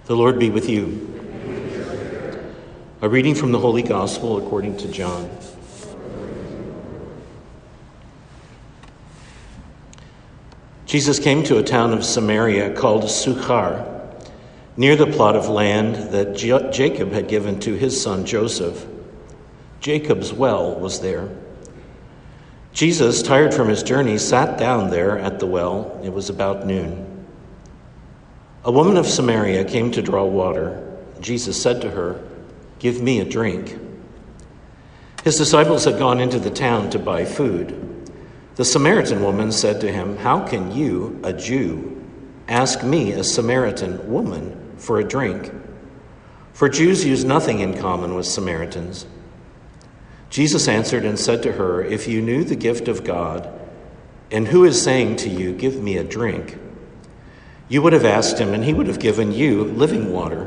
The Lord be with you. A reading from the Holy Gospel according to John. Jesus came to a town of Samaria called Sychar, near the plot of land that Jacob had given to his son Joseph. Jacob's well was there. Jesus, tired from his journey, sat down there at the well. It was about noon. A woman of Samaria came to draw water. Jesus said to her, "Give me a drink." His disciples had gone into the town to buy food. The Samaritan woman said to him, "How can you, a Jew, ask me, a Samaritan woman, for a drink?" For Jews use nothing in common with Samaritans. Jesus answered and said to her, "If you knew the gift of God, and who is saying to you, 'Give me a drink,' you would have asked him, and he would have given you living water."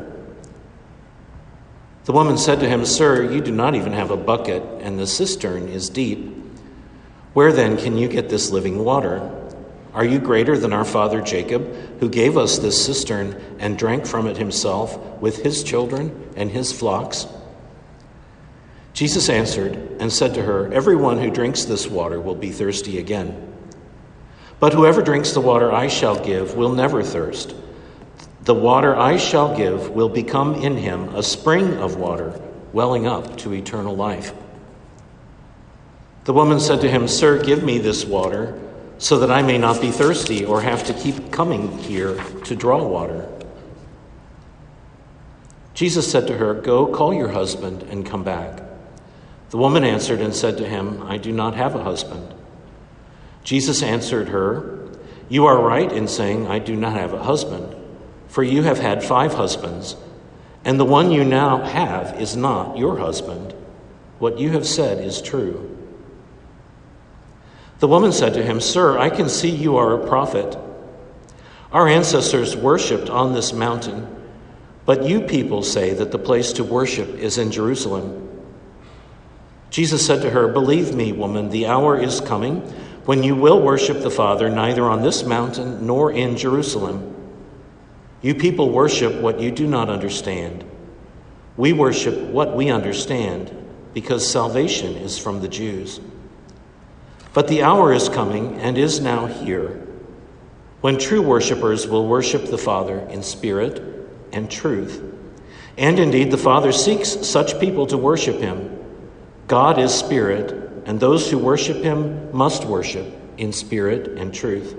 The woman said to him, "Sir, you do not even have a bucket, and the cistern is deep. Where then can you get this living water? Are you greater than our father Jacob, who gave us this cistern and drank from it himself with his children and his flocks?" Jesus answered and said to her, "Everyone who drinks this water will be thirsty again. But whoever drinks the water I shall give will never thirst. The water I shall give will become in him a spring of water welling up to eternal life." The woman said to him, "Sir, give me this water so that I may not be thirsty or have to keep coming here to draw water." Jesus said to her, "Go, call your husband and come back." The woman answered and said to him, "I do not have a husband." Jesus answered her, "You are right in saying, 'I do not have a husband,' for you have had 5 husbands, and the one you now have is not your husband. What you have said is true." The woman said to him, "Sir, I can see you are a prophet. Our ancestors worshipped on this mountain, but you people say that the place to worship is in Jerusalem." Jesus said to her, "Believe me, woman, the hour is coming when you will worship the Father neither on this mountain nor in Jerusalem. You people worship what you do not understand. We worship what we understand, because salvation is from the Jews. But the hour is coming and is now here, when true worshipers will worship the Father in spirit and truth. And indeed, the Father seeks such people to worship him. God is spirit, and those who worship him must worship in spirit and truth."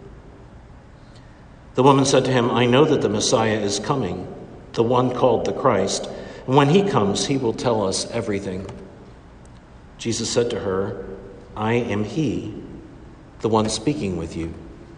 The woman said to him, "I know that the Messiah is coming, the one called the Christ, and when he comes, he will tell us everything." Jesus said to her, "I am he, the one speaking with you."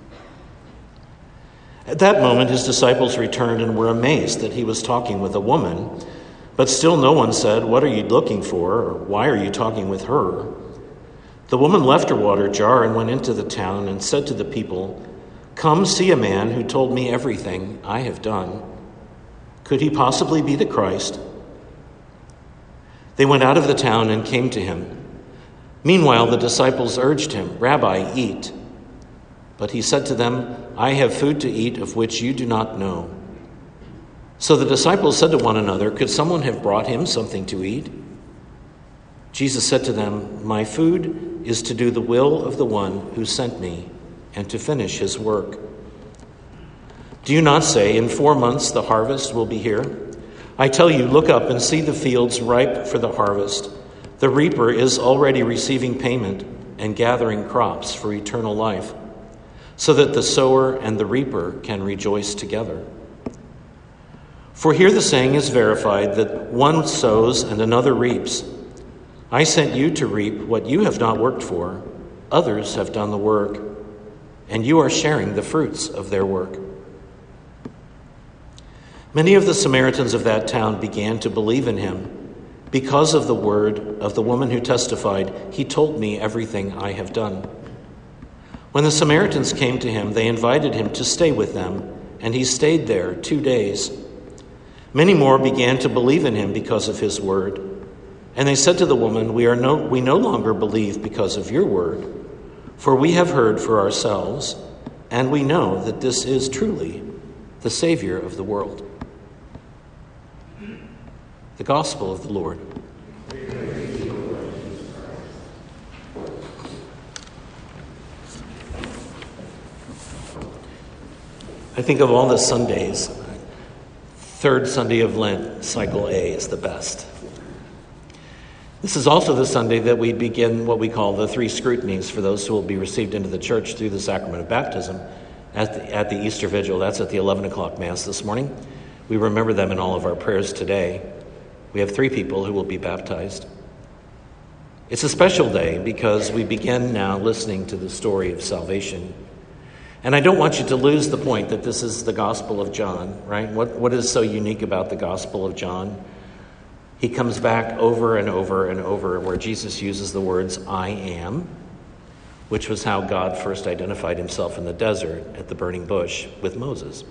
At that moment, his disciples returned and were amazed that he was talking with a woman, but still no one said, "What are you looking for?" or "Why are you talking with her?" The woman left her water jar and went into the town and said to the people, "Come see a man who told me everything I have done. Could he possibly be the Christ?" They went out of the town and came to him. Meanwhile, the disciples urged him, "Rabbi, eat." But he said to them, "I have food to eat of which you do not know." So the disciples said to one another, "Could someone have brought him something to eat?" Jesus said to them, "My food is to do the will of the one who sent me and to finish his work. Do you not say, 'In 4 months the harvest will be here'? I tell you, look up and see the fields ripe for the harvest. The reaper is already receiving payment and gathering crops for eternal life, so that the sower and the reaper can rejoice together. For here the saying is verified that one sows and another reaps. I sent you to reap what you have not worked for. Others have done the work, and you are sharing the fruits of their work." Many of the Samaritans of that town began to believe in him because of the word of the woman who testified, "He told me everything I have done." When the Samaritans came to him, they invited him to stay with them, and he stayed there 2 days. Many more began to believe in him because of his word. And they said to the woman, we no longer believe because of your word, for we have heard for ourselves, and we know that this is truly the Savior of the world." The Gospel of the Lord. I think of all the Sundays, third Sunday of Lent, cycle A is the best. This is also the Sunday that we begin what we call the three scrutinies for those who will be received into the church through the sacrament of baptism at the Easter Vigil. That's at the 11 o'clock Mass this morning. We remember them in all of our prayers today. We have three people who will be baptized. It's a special day because we begin now listening to the story of salvation. And I don't want you to lose the point that this is the Gospel of John, right? What is so unique about the Gospel of John? He comes back over and over and over where Jesus uses the words, I am, which was how God first identified himself in the desert at the burning bush with Moses.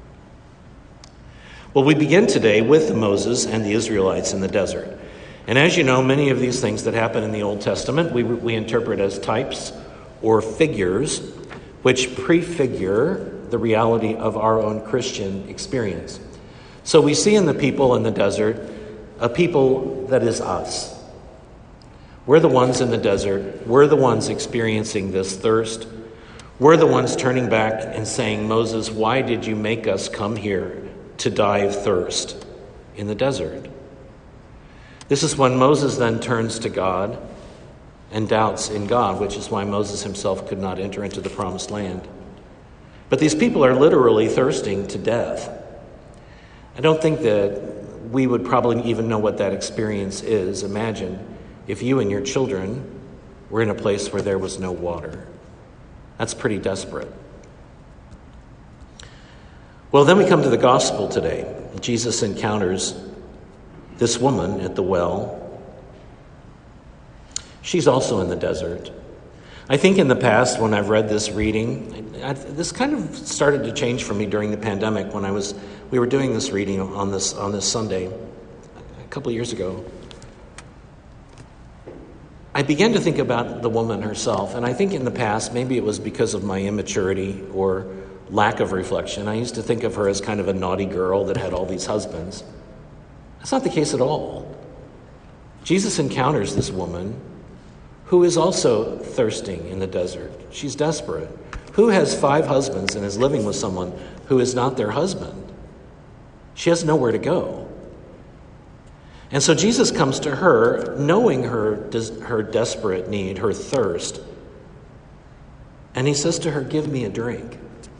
Well, we begin today with Moses and the Israelites in the desert. And as you know, many of these things that happen in the Old Testament, we interpret as types or figures, which prefigure the reality of our own Christian experience. So we see in the people in the desert a people that is us. We're the ones in the desert. We're the ones experiencing this thirst. We're the ones turning back and saying, Moses, why did you make us come here to die of thirst in the desert? This is when Moses then turns to God and doubts in God, which is why Moses himself could not enter into the promised land. But these people are literally thirsting to death. I don't think that we would probably even know what that experience is. Imagine if you and your children were in a place where there was no water. That's pretty desperate. Well, then we come to the gospel today. Jesus encounters this woman at the well. She's also in the desert. I think in the past when I've read this reading, this kind of started to change for me during the pandemic when we were doing this reading on this Sunday a couple of years ago. I began to think about the woman herself, and I think in the past, maybe it was because of my immaturity or lack of reflection, I used to think of her as kind of a naughty girl that had all these husbands. That's not the case at all. Jesus encounters this woman who is also thirsting in the desert. She's desperate. Who has 5 husbands and is living with someone who is not their husband? She has nowhere to go. And so Jesus comes to her, knowing her desperate need, her thirst, and he says to her, give me a drink.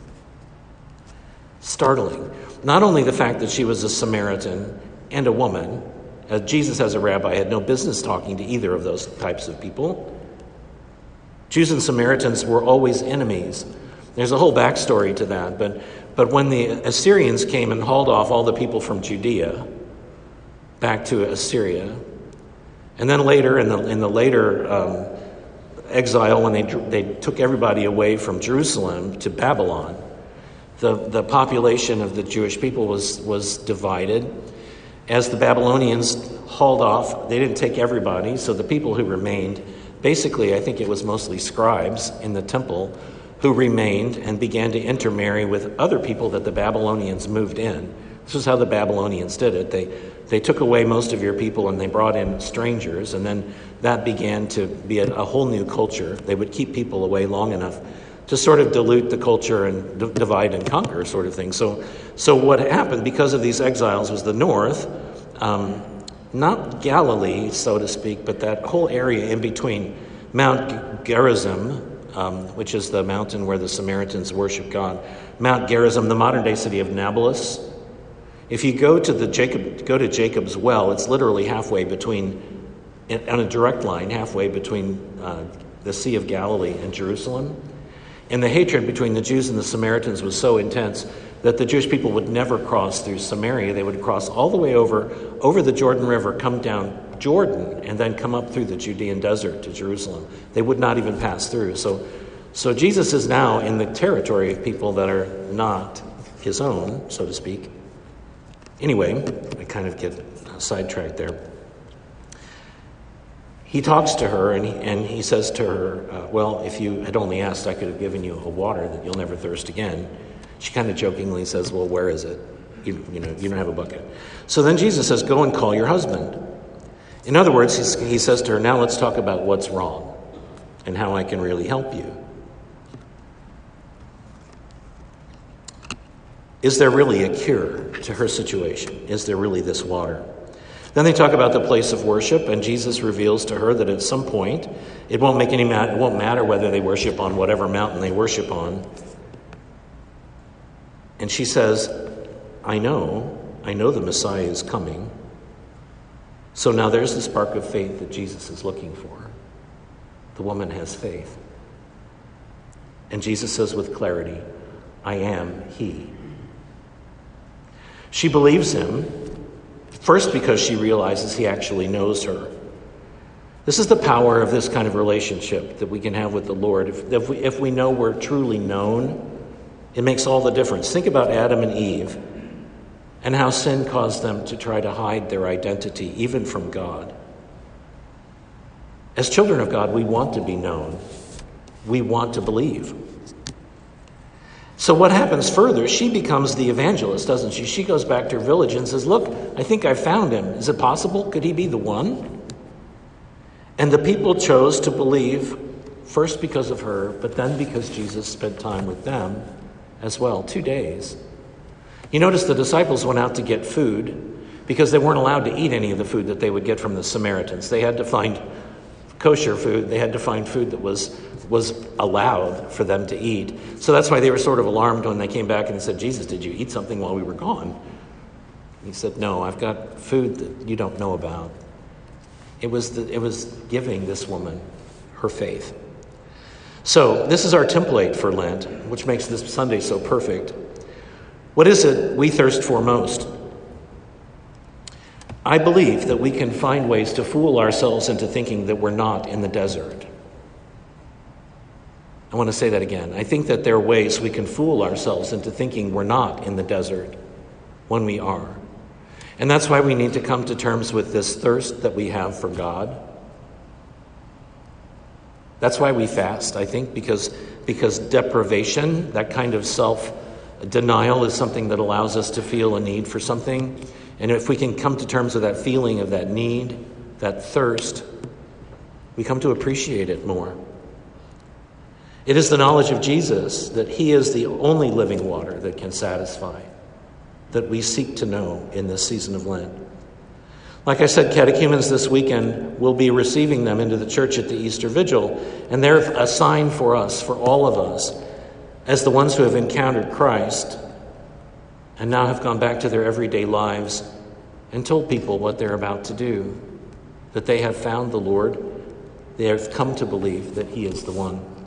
Startling. Not only the fact that she was a Samaritan and a woman, Jesus as a rabbi had no business talking to either of those types of people. Jews and Samaritans were always enemies. There's a whole backstory to that, but when the Assyrians came and hauled off all the people from Judea back to Assyria, and then later in the later exile when they took everybody away from Jerusalem to Babylon, the population of the Jewish people was divided. As the Babylonians hauled off, they didn't take everybody, so the people who remained, basically I think it was mostly scribes in the temple, who remained and began to intermarry with other people that the Babylonians moved in. This is how the Babylonians did it. They took away most of your people and they brought in strangers, and then that began to be a whole new culture. They would keep people away long enough to sort of dilute the culture and divide and conquer sort of thing. So what happened because of these exiles was the north, not Galilee, so to speak, but that whole area in between Mount Gerizim, which is the mountain where the Samaritans worship God, Mount Gerizim, the modern-day city of Nablus. If you go to Jacob's well, it's literally halfway between, on a direct line, halfway between the Sea of Galilee and Jerusalem. And the hatred between the Jews and the Samaritans was so intense that the Jewish people would never cross through Samaria. They would cross all the way over the Jordan River, come down Jordan, and then come up through the Judean desert to Jerusalem. They would not even pass through. So Jesus is now in the territory of people that are not his own, so to speak. Anyway, I kind of get sidetracked there. He talks to her and he says to her, well, if you had only asked, I could have given you a water that you'll never thirst again. She kind of jokingly says, well, where is it? You don't have a bucket. So then Jesus says, go and call your husband. In other words, he says to her, now let's talk about what's wrong and how I can really help you. Is there really a cure to her situation? Is there really this water? Then they talk about the place of worship, and Jesus reveals to her that at some point, it won't matter whether they worship on whatever mountain they worship on. And she says, I know the Messiah is coming. So now there's the spark of faith that Jesus is looking for. The woman has faith. And Jesus says with clarity, I am he. She believes him, first because she realizes he actually knows her. This is the power of this kind of relationship that we can have with the Lord. If we know we're truly known, it makes all the difference. Think about Adam and Eve and how sin caused them to try to hide their identity, even from God. As children of God, we want to be known. We want to believe. So what happens further? She becomes the evangelist, doesn't she? She goes back to her village and says, look, I think I found him. Is it possible? Could he be the one? And the people chose to believe, first because of her, but then because Jesus spent time with them as well, 2 days. You notice the disciples went out to get food because they weren't allowed to eat any of the food that they would get from the Samaritans. They had to find kosher food. They had to find food that was allowed for them to eat. So that's why they were sort of alarmed when they came back and said, Jesus, did you eat something while we were gone? He said, no, I've got food that you don't know about. It was giving this woman her faith. So this is our template for Lent, which makes this Sunday so perfect. What is it we thirst for most? I believe that we can find ways to fool ourselves into thinking that we're not in the desert. I want to say that again. I think that there are ways we can fool ourselves into thinking we're not in the desert when we are. And that's why we need to come to terms with this thirst that we have for God. That's why we fast, I think, because deprivation, that kind of self-denial, is something that allows us to feel a need for something. And if we can come to terms with that feeling of that need, that thirst, we come to appreciate it more. It is the knowledge of Jesus that he is the only living water that can satisfy, that we seek to know in this season of Lent. Like I said, catechumens this weekend will be receiving them into the church at the Easter Vigil, and they're a sign for us, for all of us, as the ones who have encountered Christ and now have gone back to their everyday lives and told people what they're about to do, that they have found the Lord. They have come to believe that he is the one.